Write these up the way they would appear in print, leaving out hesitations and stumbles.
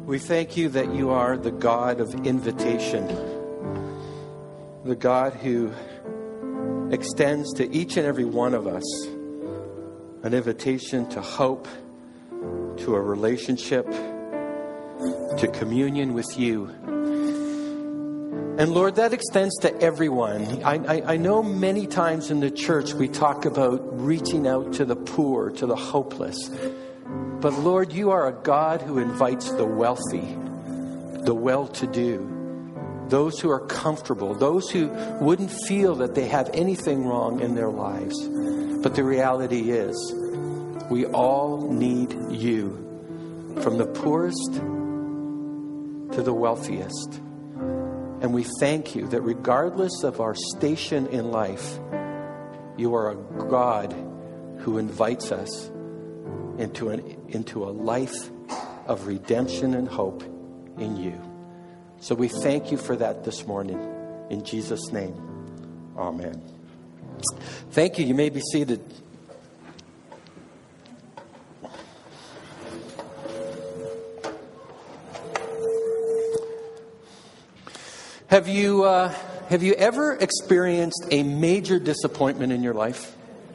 We thank you that you are the God of invitation, the God who extends to each and every one of us an invitation to hope, to a relationship, to communion with you. And Lord, that extends to everyone. I know many times in the church we talk about reaching out to the poor, to the hopeless. But Lord, you are a God who invites the wealthy, the well-to-do, those who are comfortable, those who wouldn't feel that they have anything wrong in their lives. But the reality is, we all need you, from the poorest to the wealthiest. And we thank you that regardless of our station in life, you are a God who invites us into a life of redemption and hope in you. So we thank you for that this morning. In Jesus' name, amen. Thank you. You may be seated. Have you ever experienced a major disappointment in your life?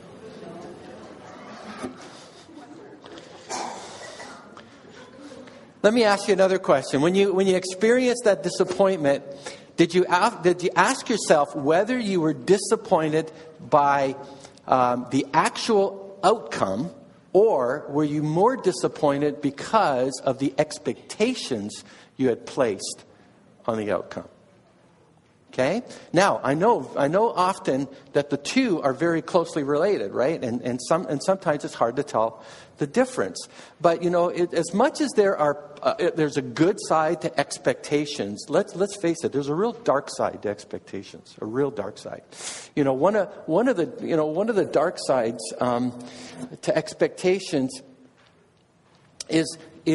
Let me ask you another question. When you experienced that disappointment, did you ask yourself whether you were disappointed by the actual outcome, or were you more disappointed because of the expectations you had placed on the outcome? Okay. Now, I know often that the two are very closely related, right? And sometimes it's hard to tell the difference. But as much as there's a good side to expectations, let's face it, there's a real dark side to expectations, a real dark side. One of the dark sides to expectations is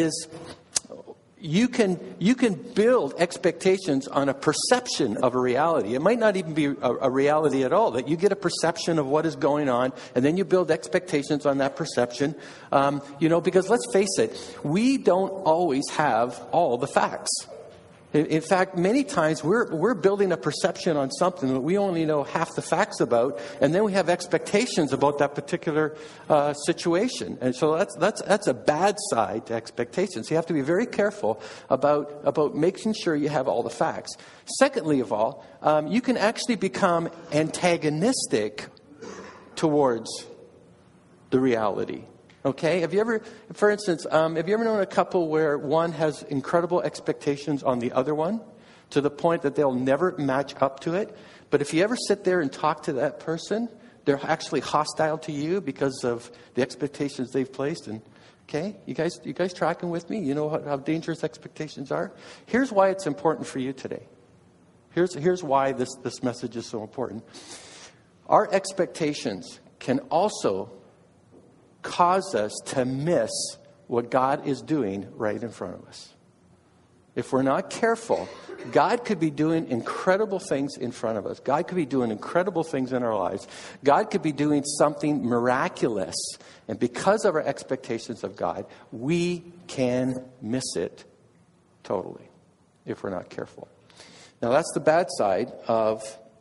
you can build expectations on a perception of a reality. It might not even be a reality at all, that you get a perception of what is going on, and then you build expectations on that perception. Because let's face it, we don't always have all the facts. In fact, many times we're building a perception on something that we only know half the facts about, and then we have expectations about that particular situation. And so that's a bad side to expectations. You have to be very careful about making sure you have all the facts. Secondly of all, you can actually become antagonistic towards the reality. Okay, have you ever known a couple where one has incredible expectations on the other one to the point that they'll never match up to it? But if you ever sit there and talk to that person, they're actually hostile to you because of the expectations they've placed. And okay, you guys tracking with me? You know how dangerous expectations are? Here's why it's important for you today. Here's why this message is so important. Our expectations can also cause us to miss what God is doing right in front of us. If we're not careful, God could be doing incredible things in front of us. God could be doing incredible things in our lives. God could be doing something miraculous. And because of our expectations of God, we can miss it totally if we're not careful. Now, that's the bad side of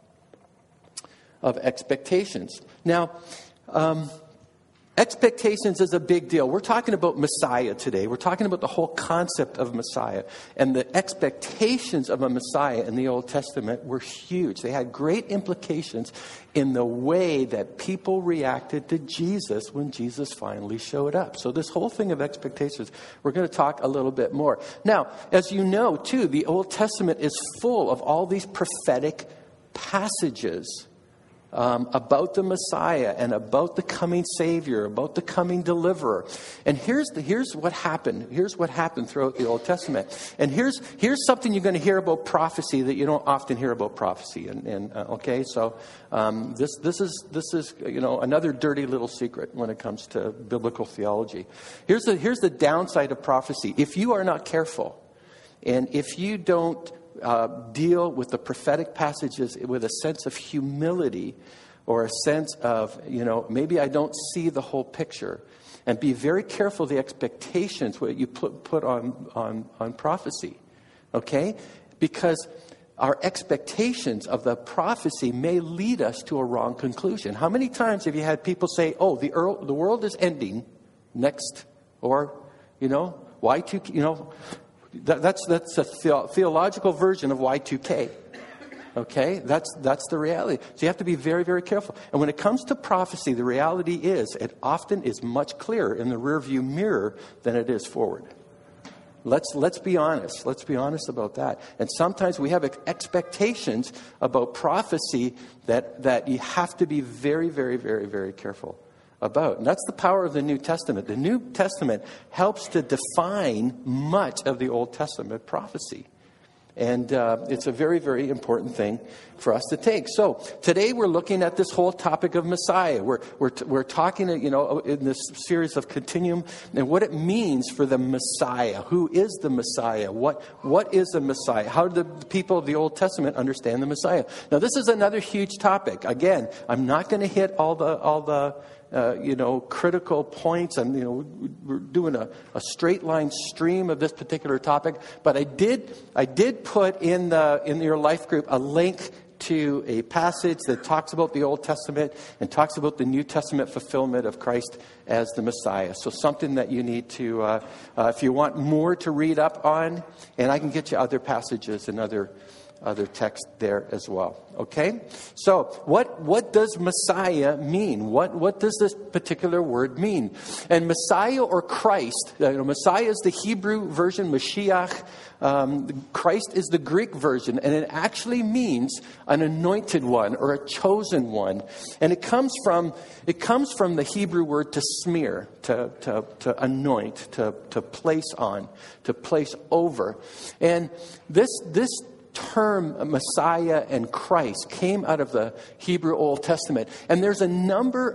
expectations. Now, expectations is a big deal. We're talking about Messiah today. We're talking about the whole concept of Messiah. And the expectations of a Messiah in the Old Testament were huge. They had great implications in the way that people reacted to Jesus when Jesus finally showed up. So this whole thing of expectations, we're going to talk a little bit more. Now, as you know, too, the Old Testament is full of all these prophetic passages about the Messiah and about the coming Savior, about the coming deliverer. And here's what happened. Here's what happened throughout the Old Testament. And here's something you're going to hear about prophecy that you don't often hear about prophecy. So this is another dirty little secret when it comes to biblical theology. Here's the downside of prophecy. If you are not careful, and if you don't deal with the prophetic passages with a sense of humility or a sense of, maybe I don't see the whole picture, And be very careful of the expectations what you put on prophecy. Okay? Because our expectations of the prophecy may lead us to a wrong conclusion. How many times have you had people say, oh, the world is ending next, or, Y2K, that's a theological version of Y2K. Okay? That's the reality. So you have to be very, very careful. And when it comes to prophecy, the reality is it often is much clearer in the rearview mirror than it is forward. Let's be honest. Let's be honest about that. And sometimes we have expectations about prophecy that you have to be very, very, very, very careful about. And that's the power of the New Testament. The New Testament helps to define much of the Old Testament prophecy. And it's a very, very important thing for us to take. So today we're looking at this whole topic of Messiah. We're talking, in this series of Continuum, and what it means for the Messiah. Who is the Messiah? What is the Messiah? How do the people of the Old Testament understand the Messiah? Now, this is another huge topic. Again, I'm not going to hit all the critical points. We're doing a straight line stream of this particular topic. But I did put in your life group a link to a passage that talks about the Old Testament and talks about the New Testament fulfillment of Christ as the Messiah. So something that you need to, if you want more to read up on, and I can get you other passages and other text there as well. Okay? So what does Messiah mean? What does this particular word mean? And Messiah or Christ, Messiah is the Hebrew version, Mashiach. Christ is the Greek version, and it actually means an anointed one or a chosen one. And it comes from the Hebrew word to smear, to anoint, to place on, to place over. And this term Messiah and Christ came out of the Hebrew Old Testament. And there's a number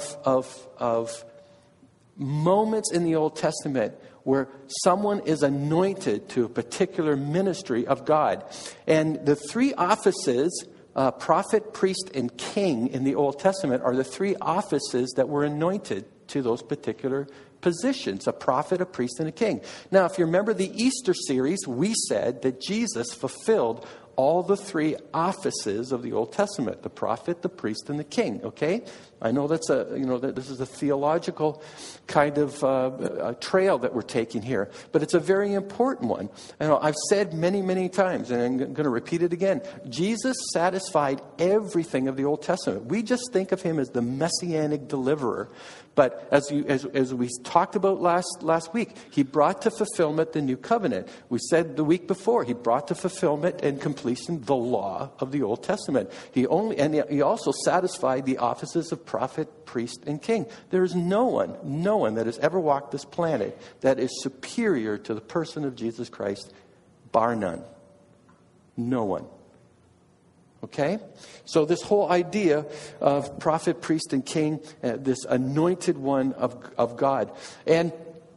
of moments in the Old Testament where someone is anointed to a particular ministry of God. And the three offices, prophet, priest, and king in the Old Testament, are the three offices that were anointed to those particular positions: a prophet, a priest, and a king. Now, if you remember the Easter series, we said that Jesus fulfilled all the three offices of the Old Testament: the prophet, the priest, and the king. Okay? I know that this is a theological kind of a trail that we're taking here, but it's a very important one. I've said many, many times, and I'm going to repeat it again. Jesus satisfied everything of the Old Testament. We just think of him as the messianic deliverer. But as we talked about last week, he brought to fulfillment the new covenant. We said the week before, he brought to fulfillment and completion the law of the Old Testament. He also satisfied the offices of prophet, priest, and king. There is no one that has ever walked this planet that is superior to the person of Jesus Christ, bar none. No one. Okay? So this whole idea of prophet, priest, and king, this anointed one of God. And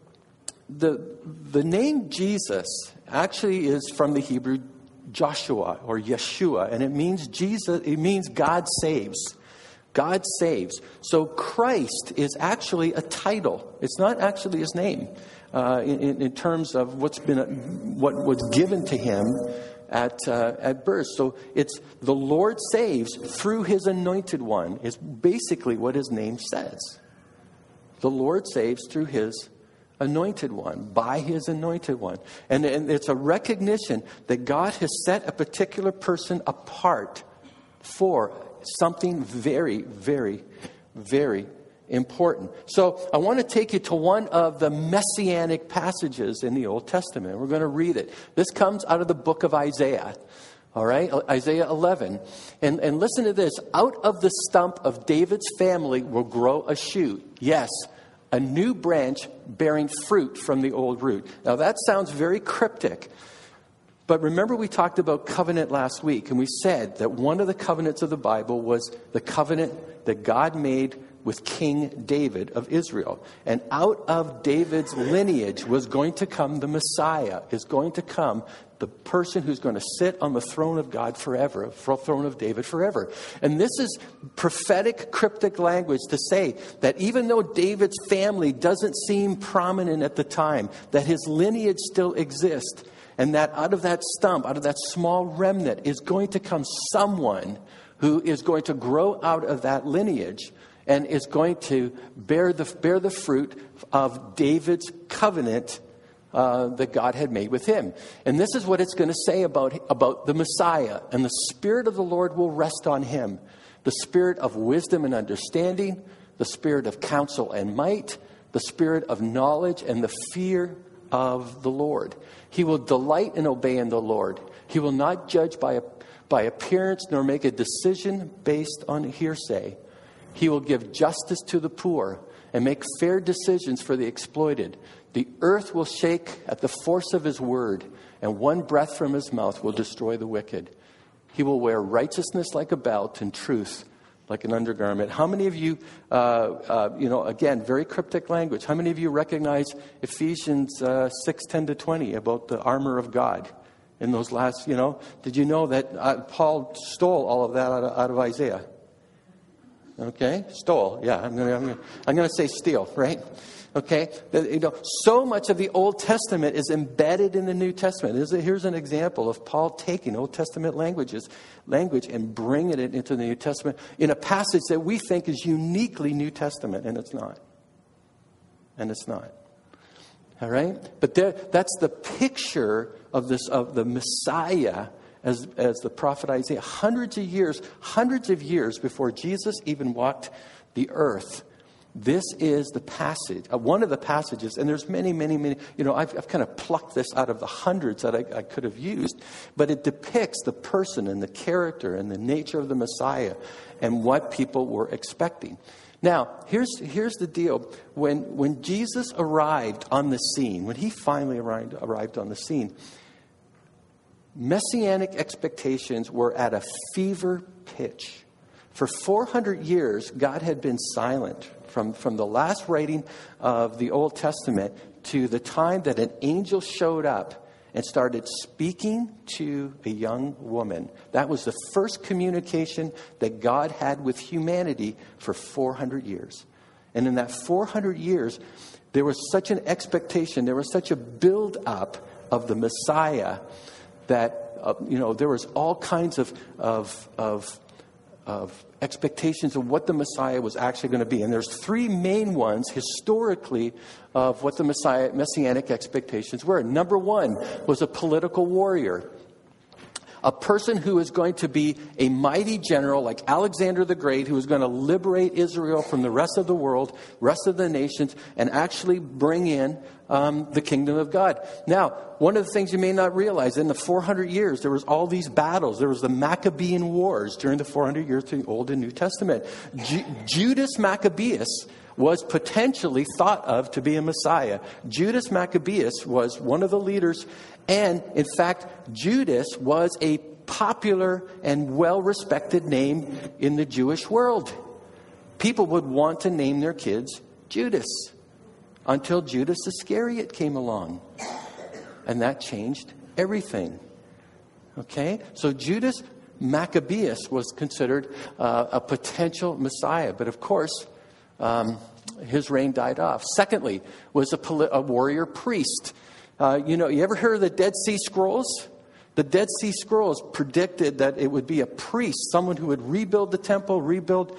the name Jesus actually is from the Hebrew Joshua or Yeshua, and it means Jesus. It means God saves. God saves. So Christ is actually a title. It's not actually his name in terms of what was given to him at birth. So it's the Lord saves through his anointed one is basically what his name says. The Lord saves through his anointed one, by his anointed one. And it's a recognition that God has set a particular person apart for something very, very, very important. So I want to take you to one of the messianic passages in the Old Testament. We're going to read it. This comes out of the book of Isaiah. All right, Isaiah 11. And listen to this. Out of the stump of David's family will grow a shoot. Yes, a new branch bearing fruit from the old root. Now that sounds very cryptic. But remember we talked about covenant last week. And we said that one of the covenants of the Bible was the covenant that God made with King David of Israel. And out of David's lineage was going to come the Messiah, is going to come the person who's going to sit on the throne of God forever, throne of David forever. And this is prophetic, cryptic language to say that even though David's family doesn't seem prominent at the time, that his lineage still exists, and that out of that stump, out of that small remnant, is going to come someone who is going to grow out of that lineage and is going to bear the fruit of David's covenant that God had made with him. And this is what it's going to say about the Messiah. And the Spirit of the Lord will rest on him. The Spirit of wisdom and understanding, the Spirit of counsel and might, the Spirit of knowledge and the fear of the Lord. He will delight in obeying the Lord. He will not judge by appearance nor make a decision based on hearsay. He will give justice to the poor and make fair decisions for the exploited. The earth will shake at the force of his word, and one breath from his mouth will destroy the wicked. He will wear righteousness like a belt and truth like an undergarment. How many of you, again, very cryptic language, how many of you recognize Ephesians 6:10-20 about the armor of God? In those last, did you know that Paul stole all of that out of Isaiah? Okay, stole. Yeah, I'm going to say steal, right? Okay, so much of the Old Testament is embedded in the New Testament. Here's an example of Paul taking Old Testament language and bringing it into the New Testament in a passage that we think is uniquely New Testament, and it's not. And it's not. All right, but that's the picture of the Messiah as the prophet Isaiah. Hundreds of years before Jesus even walked the earth. This is the passage, one of the passages, and there's many. I've kind of plucked this out of the hundreds that I could have used, but it depicts the person and the character and the nature of the Messiah and what people were expecting. Now, here's the deal. When Jesus arrived on the scene, when he finally arrived on the scene, Messianic expectations were at a fever pitch. For 400 years, God had been silent from the last writing of the Old Testament to the time that an angel showed up and started speaking to a young woman. That was the first communication that God had with humanity for 400 years. And in that 400 years, there was such an expectation, there was such a build-up of the Messiah that, there was all kinds of expectations of what the Messiah was actually going to be. And there's three main ones historically of what the Messianic expectations were. Number one was a political warrior. A person who is going to be a mighty general like Alexander the Great, who is going to liberate Israel from the rest of the world, rest of the nations, and actually bring in the kingdom of God. Now, one of the things you may not realize, in the 400 years, there was all these battles. There was the Maccabean Wars during the 400 years of the Old and New Testament. Judas Maccabeus was potentially thought of to be a Messiah. Judas Maccabeus was one of the leaders, and in fact, Judas was a popular and well-respected name in the Jewish world. People would want to name their kids Judas until Judas Iscariot came along, and that changed everything. Okay? So Judas Maccabeus was considered a potential Messiah, but of course, his reign died off. Secondly, was a warrior priest. You ever heard of the Dead Sea Scrolls? The Dead Sea Scrolls predicted that it would be a priest, someone who would rebuild the temple, rebuild,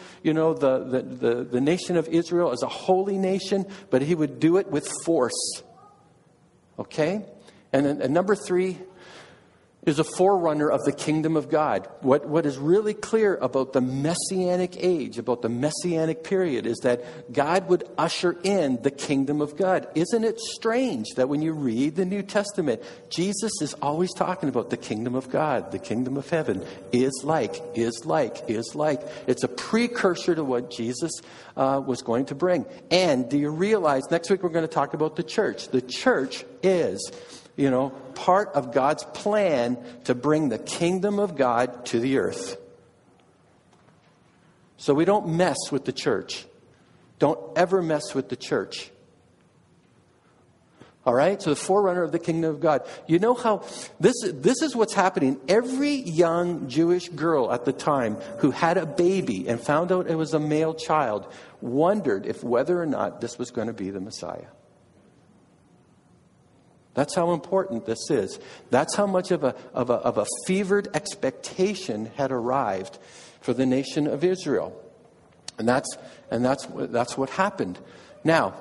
the nation of Israel as a holy nation, but he would do it with force. Okay? And then number three is a forerunner of the kingdom of God. What is really clear about the Messianic age, about the Messianic period, is that God would usher in the kingdom of God. Isn't it strange that when you read the New Testament, Jesus is always talking about the kingdom of God, the kingdom of heaven, is like. It's a precursor to what Jesus was going to bring. And do you realize, next week we're going to talk about the church. The church is part of God's plan to bring the kingdom of God to the earth. So we don't mess with the church. Don't ever mess with the church. All right? So the forerunner of the kingdom of God. You know how this is what's happening. Every young Jewish girl at the time who had a baby and found out it was a male child wondered if whether or not this was going to be the Messiah. That's how important this is. That's how much of a fevered expectation had arrived for the nation of Israel. And that's what happened. Now,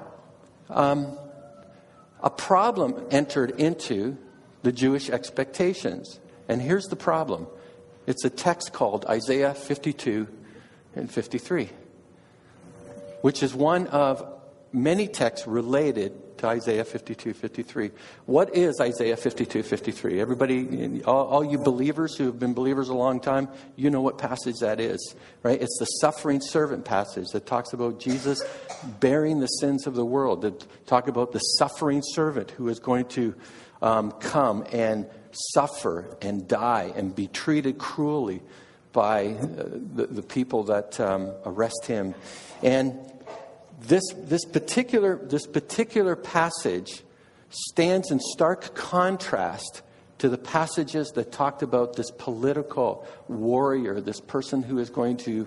a problem entered into the Jewish expectations. And here's the problem. It's a text called Isaiah 52 and 53, which is one of many texts related to Isaiah 52, 53. What is Isaiah 52, 53? Everybody, all you believers who have been believers a long time, you know what passage that is, right? It's the suffering servant passage that talks about Jesus bearing the sins of the world. That talk about the suffering servant who is going to come and suffer and die and be treated cruelly by the people that arrest him. And this particular passage stands in stark contrast to the passages that talked about this political warrior, this person who is going to,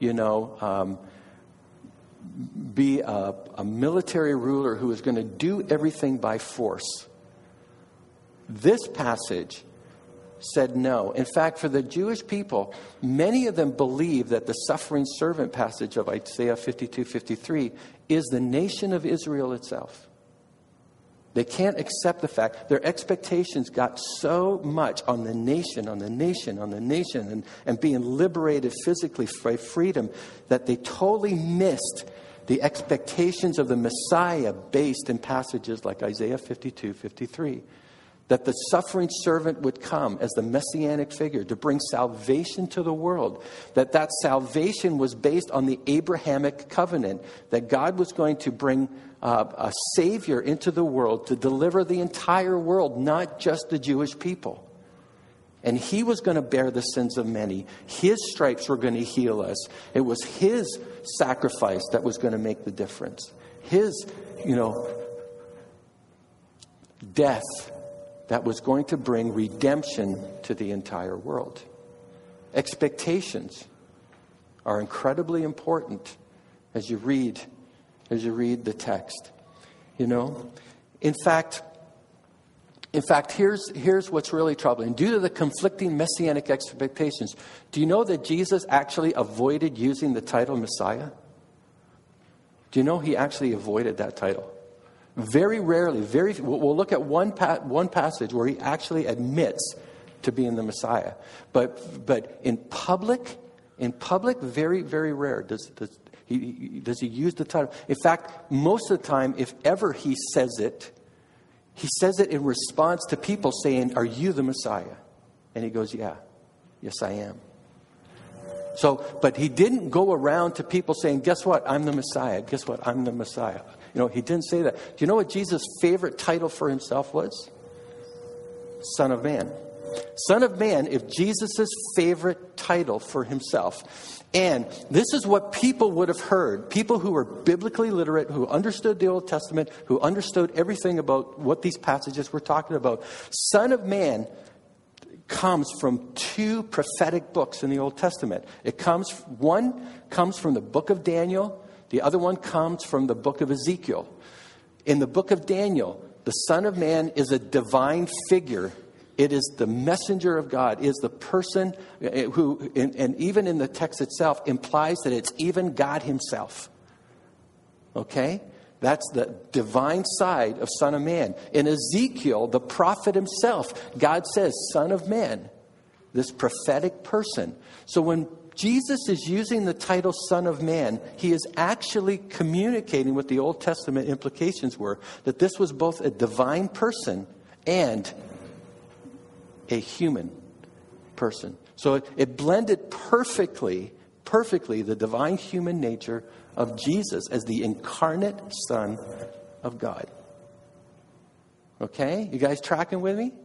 be a military ruler who is going to do everything by force. This passage said no. In fact, for the Jewish people, many of them believe that the suffering servant passage of Isaiah 52, 53 is the nation of Israel itself. They can't accept the fact. Their expectations got so much on the nation, and being liberated physically by freedom that they totally missed the expectations of the Messiah based in passages like Isaiah 52, 53. That the suffering servant would come as the messianic figure to bring salvation to the world. That salvation was based on the Abrahamic covenant. That God was going to bring a Savior into the world to deliver the entire world, not just the Jewish people. And He was going to bear the sins of many. His stripes were going to heal us. It was His sacrifice that was going to make the difference. His, death that was going to bring redemption to the entire world. Expectations are incredibly important as you read the text. In fact, here's what's really troubling. Due to the conflicting messianic expectations, do you know that Jesus actually avoided using the title Messiah? Do you know He actually avoided that title? Very rarely, we'll look at one passage where He actually admits to being the Messiah. But in public, very, very rare does he use the title. In fact, most of the time, if ever He says it in response to people saying, "Are you the Messiah?" And He goes, "Yeah, yes I am." So, but He didn't go around to people saying, "Guess what? I'm the Messiah. Guess what? I'm the Messiah." He didn't say that. Do you know what Jesus' favorite title for Himself was? Son of Man. Son of Man is Jesus' favorite title for Himself. And this is what people would have heard. People who were biblically literate, who understood the Old Testament, who understood everything about what these passages were talking about. Son of Man comes from two prophetic books in the Old Testament. One comes from the book of Daniel. The other one comes from the book of Ezekiel. In the book of Daniel, the Son of Man is a divine figure. It is the messenger of God. It is the person who, and even in the text itself, implies that it's even God Himself. Okay? That's the divine side of Son of Man. In Ezekiel, the prophet himself, God says, Son of Man, this prophetic person. So when Jesus is using the title Son of Man, He is actually communicating what the Old Testament implications were, that this was both a divine person and a human person. So it blended perfectly the divine human nature of Jesus as the incarnate Son of God. Okay? You guys tracking with me?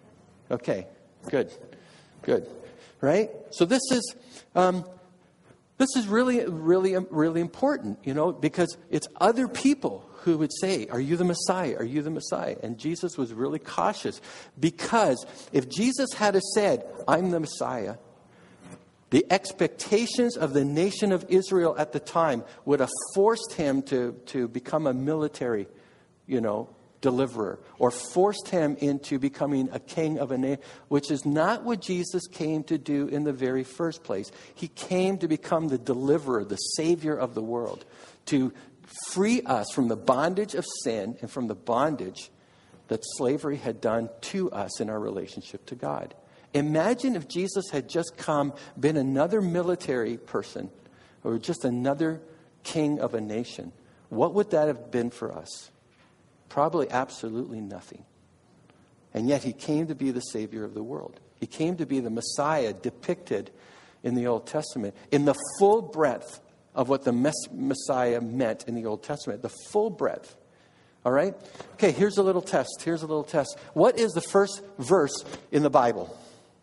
Okay. Good. Right? So this is This is really, really, really important, because it's other people who would say, are you the Messiah? Are you the Messiah? And Jesus was really cautious, because if Jesus had said, I'm the Messiah, the expectations of the nation of Israel at the time would have forced him to become a military, deliverer, or forced him into becoming a king of a nation, which is not what Jesus came to do in the very first place. He came to become the deliverer, the savior of the world, to free us from the bondage of sin and from the bondage that slavery had done to us in our relationship to God. Imagine if Jesus had just been another military person, or just another king of a nation. What would that have been for us? Probably absolutely nothing. And yet he came to be the Savior of the world. He came to be the Messiah depicted in the Old Testament, in the full breadth of what the Messiah meant in the Old Testament. The full breadth. All right? Okay, here's a little test. What is the first verse in the Bible?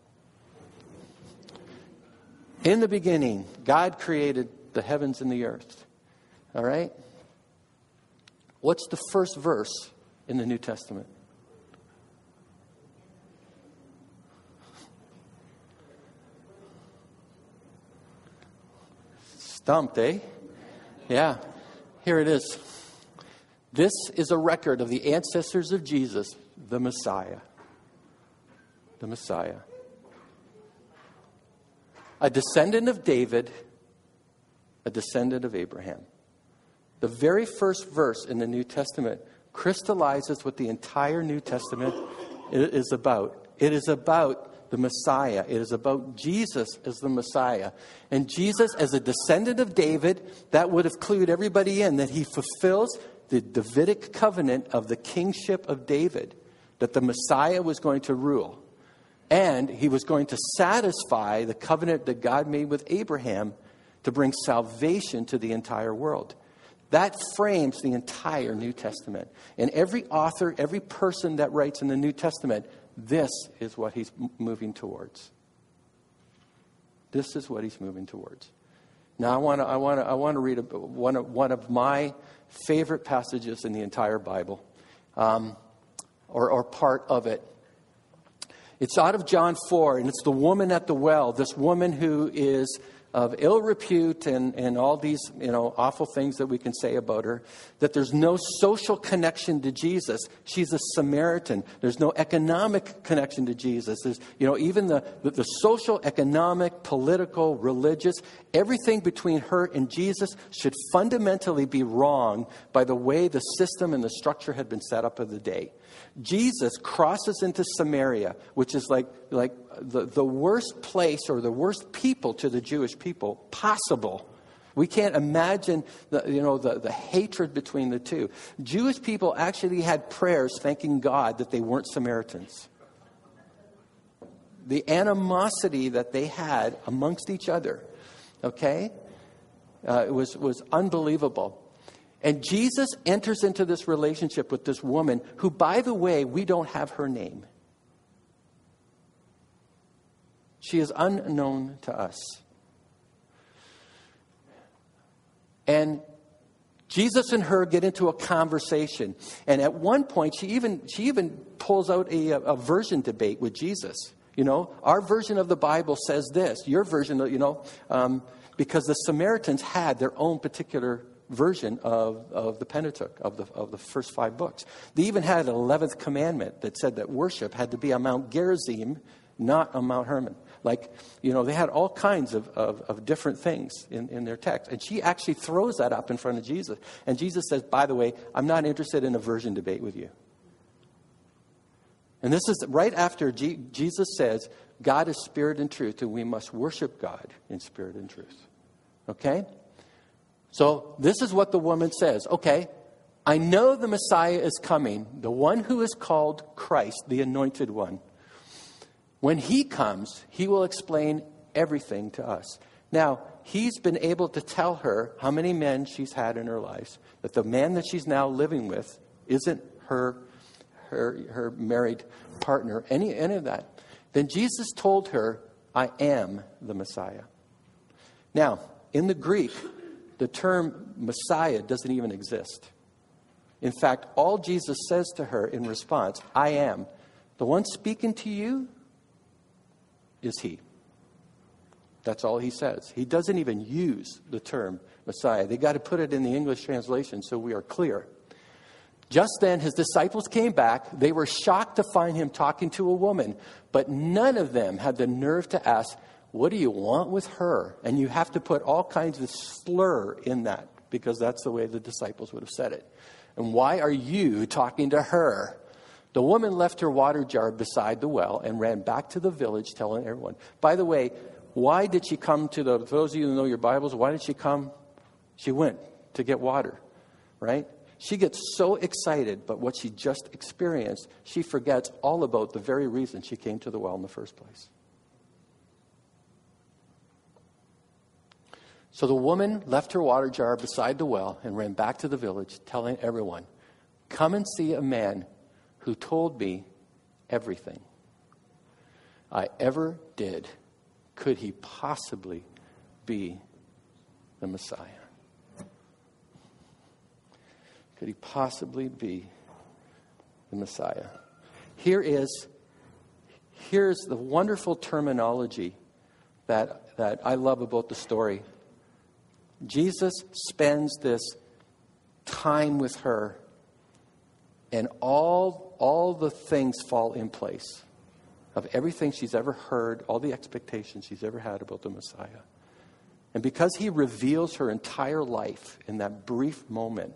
In the beginning, God created the heavens and the earth. All right? What's the first verse in the New Testament? Stumped, eh? Yeah. Here it is. This is a record of the ancestors of Jesus, the Messiah. The Messiah. A descendant of David, a descendant of Abraham. The very first verse in the New Testament crystallizes what the entire New Testament is about. It is about the Messiah. It is about Jesus as the Messiah. And Jesus as a descendant of David, that would have clued everybody in that he fulfills the Davidic covenant of the kingship of David, that the Messiah was going to rule. And he was going to satisfy the covenant that God made with Abraham to bring salvation to the entire world. That frames the entire New Testament. And every author, every person that writes in the New Testament, this is what he's moving towards. This is what he's moving towards. Now, I want to read one of my favorite passages in the entire Bible, or part of it. It's out of John 4, and it's the woman at the well. This woman who is of ill repute and all these, awful things that we can say about her, that there's no social connection to Jesus. She's a Samaritan. There's no economic connection to Jesus. There's, even the social, economic, political, religious, everything between her and Jesus should fundamentally be wrong by the way the system and the structure had been set up of the day. Jesus crosses into Samaria, which is like the worst place or the worst people to the Jewish people possible. We can't imagine the hatred between the two. Jewish people actually had prayers thanking God that they weren't Samaritans. The animosity that they had amongst each other, okay, it was unbelievable. And Jesus enters into this relationship with this woman who, by the way, we don't have her name. She is unknown to us. And Jesus and her get into a conversation. And at one point, she even pulls out a version debate with Jesus. Our version of the Bible says this. Your version, because the Samaritans had their own particular version of the Pentateuch, of the first 5 books. They even had an 11th commandment that said that worship had to be on Mount Gerizim, not on Mount Hermon. They had all kinds of different things in their text. And she actually throws that up in front of Jesus. And Jesus says, by the way, I'm not interested in a version debate with you. And this is right after Jesus says, God is spirit and truth, and we must worship God in spirit and truth. Okay? So this is what the woman says. Okay, I know the Messiah is coming, the one who is called Christ, the anointed one. When he comes, he will explain everything to us. Now, he's been able to tell her how many men she's had in her life, that the man that she's now living with isn't her married partner, any of that. Then Jesus told her, I am the Messiah. Now, In the Greek, the term Messiah doesn't even exist. In fact, all Jesus says to her in response, I am. The one speaking to you is he. That's all he says. He doesn't even use the term Messiah. They got to put it in the English translation so we are clear. Just then, his disciples came back. They were shocked to find him talking to a woman, but none of them had the nerve to ask, what do you want with her? And you have to put all kinds of slur in that, because that's the way the disciples would have said it. And why are you talking to her? The woman left her water jar beside the well and ran back to the village telling everyone. By the way, why did she come to those of you who know your Bibles, why did she come? She went to get water, right? She gets so excited about what she just experienced, she forgets all about the very reason she came to the well in the first place. So the woman left her water jar beside the well and ran back to the village, telling everyone, come and see a man who told me everything I ever did. Could he possibly be the Messiah? Could he possibly be the Messiah? Here's the wonderful terminology that I love about the story. Jesus spends this time with her, and all the things fall in place of everything she's ever heard, all the expectations she's ever had about the Messiah. And because he reveals her entire life in that brief moment,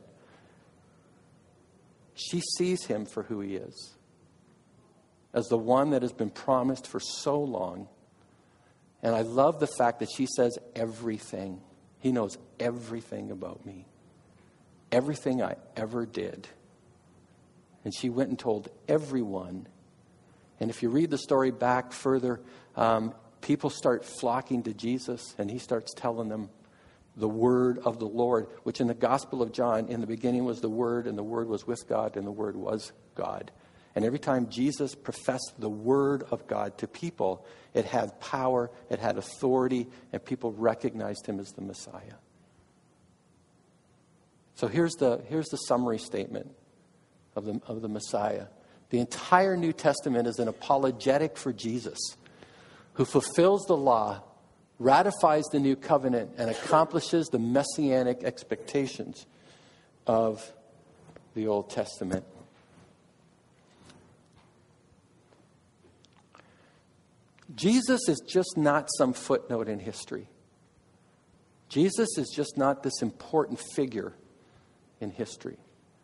she sees him for who he is, as the one that has been promised for so long. And I love the fact that she says everything. He knows everything about me, everything I ever did. And she went and told everyone. And if you read the story back further, people start flocking to Jesus, and he starts telling them the word of the Lord, which in the Gospel of John, in the beginning was the Word, and the Word was with God, and the Word was God. And every time Jesus professed the Word of God to people, it had power, it had authority, and people recognized him as the Messiah. So here's the summary statement of the Messiah. The entire New Testament is an apologetic for Jesus, who fulfills the law, ratifies the new covenant, and accomplishes the messianic expectations of the Old Testament. Jesus is just not some footnote in history. Jesus is just not this important figure in history.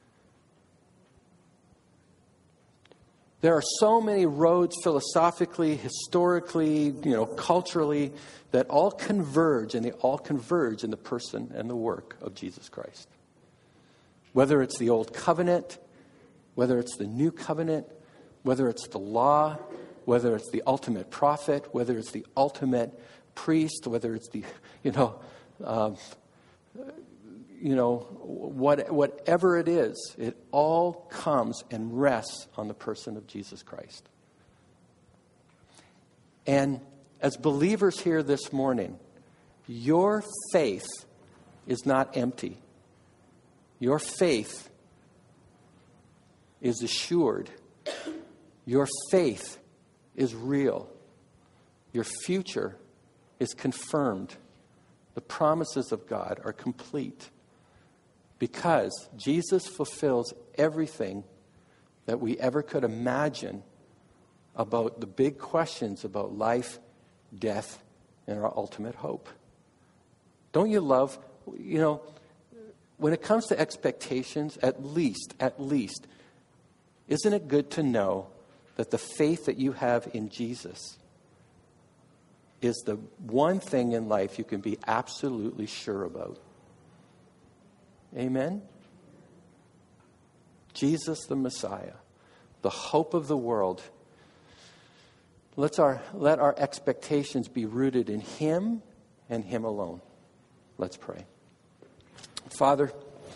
There are so many roads philosophically, historically, culturally, that all converge, and they all converge in the person and the work of Jesus Christ. Whether it's the Old Covenant, whether it's the New Covenant, whether it's the law, whether it's the ultimate prophet, whether it's the ultimate priest, whether it's the, whatever it is, it all comes and rests on the person of Jesus Christ. And as believers here this morning, your faith is not empty. Your faith is assured. Your faith is real. Your future is confirmed. The promises of God are complete, because Jesus fulfills everything that we ever could imagine about the big questions about life, death, and our ultimate hope. Don't you love, when it comes to expectations, at least, isn't it good to know that the faith that you have in Jesus is the one thing in life you can be absolutely sure about? Amen? Jesus the Messiah, the hope of the world. Let our expectations be rooted in him and him alone. Let's pray. Father,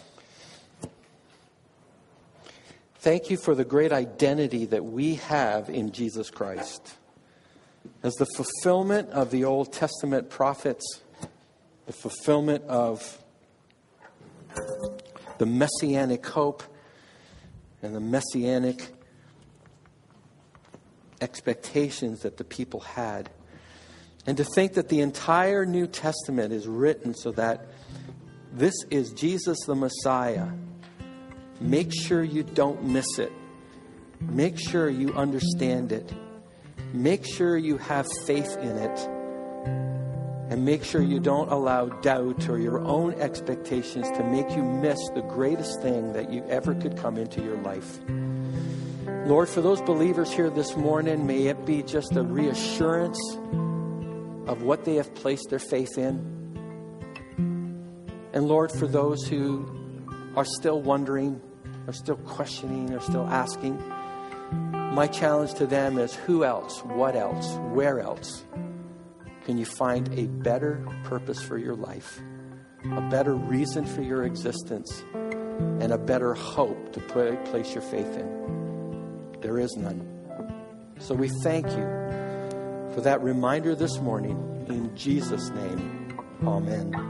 thank you for the great identity that we have in Jesus Christ. As the fulfillment of the Old Testament prophets, the fulfillment of the messianic hope and the messianic expectations that the people had. And to think that the entire New Testament is written so that this is Jesus the Messiah. Make sure you don't miss it. Make sure you understand it. Make sure you have faith in it. And make sure you don't allow doubt or your own expectations to make you miss the greatest thing that you ever could come into your life. Lord, for those believers here this morning, may it be just a reassurance of what they have placed their faith in. And Lord, for those who are still wondering, are still questioning, are still asking, my challenge to them is who else, what else, where else can you find a better purpose for your life, a better reason for your existence, and a better hope to place your faith in? There is none. So we thank you for that reminder this morning. In Jesus' name, amen.